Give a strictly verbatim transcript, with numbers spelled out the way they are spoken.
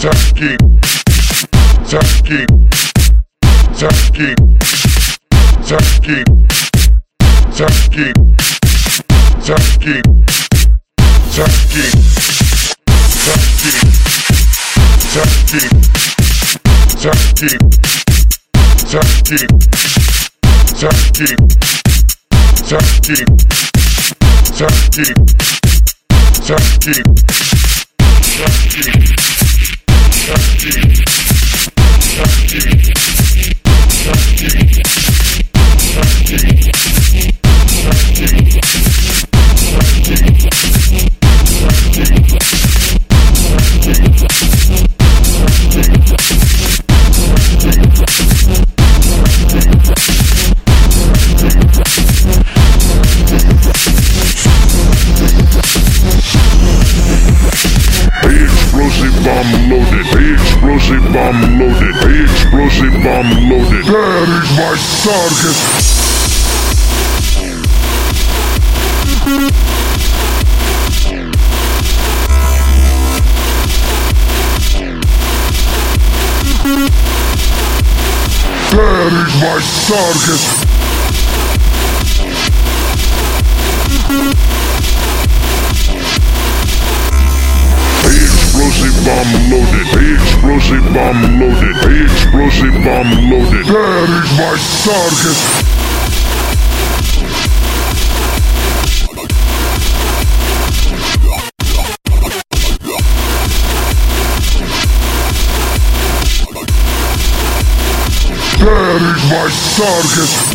Target, target, target, target, target, target, target, target, target, target, target, target, target, target, target, target. Bomb loaded, explosive bomb loaded, explosive bomb loaded. That is my target. That is my target. Explosive bomb loaded, explosive bomb loaded, explosive bomb loaded. That is my target. That is my target.